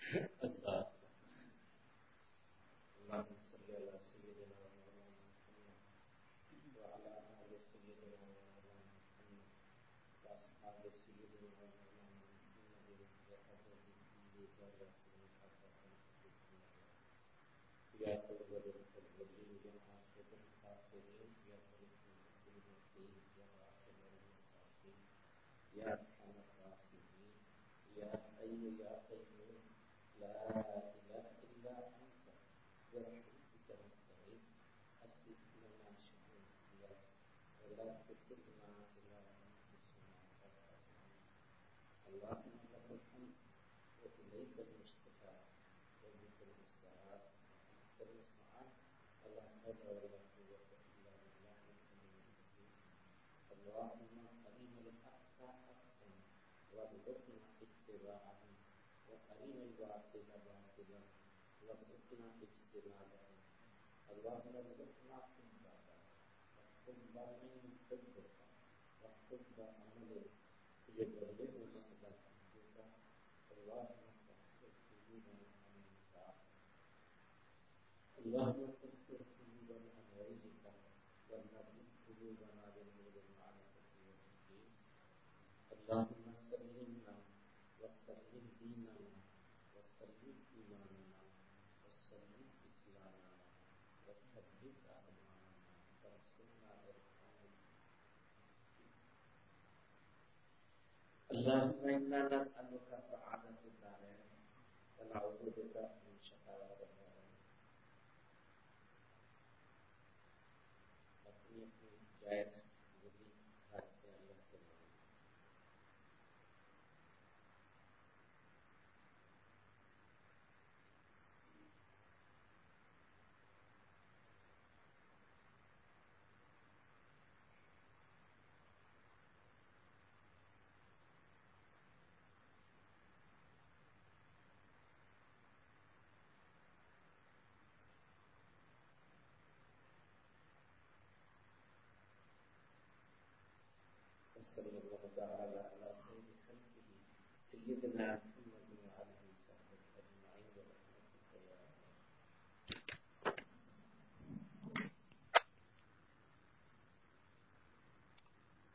اللہ اللهم صل على سيدنا مولانا محمد وعلى آل سيدنا مولانا محمد وأصحاب سيدنا مولانا محمد وحضرة كل ذرة حسنة يا أول الأولين يا آخر الآخرين يا خلق المخلوقين يا راحم المساكين يا أرحم الراحمين يا حي يا قيوم لا إله إلا أنت برحمتك نستغيث أصلح لنا شؤوننا ولا تكلنا إلى أنفسنا طرفة عين اللهم لك الحمد وإليك المشتكى وبك المستعاذ وأنت المستعان ولا حول ولا قوة إلا بالله العلي العظيم اللهم أرنا الحق حقا وارزقنا اتباعه وأرنا الباطل باطلا وارزقنا اجتنابه اللهم ارزقنا حبك وحب من يحبك وحب عمل يبلغنا إلى حبك اللهم طهر قلوبنا عن النفاق اللهم طهر قلوبنا عن غيرك ونبذ قلوبنا بنور المعرفة واليقين اللهم سلمنا وسلم ديننا وسلم إيماننا وسلم إسلامنا وسلم أعمالنا وارزقنا القرآن اللهم إنا نسألك سعادة الدارين ونعوذ بك من شقاوة الدارين اپنی اپنی جائز وہی حاجتیں اللہ سے مانگیں صلی اللہ تعالی علی خیر خلقہ سیدنا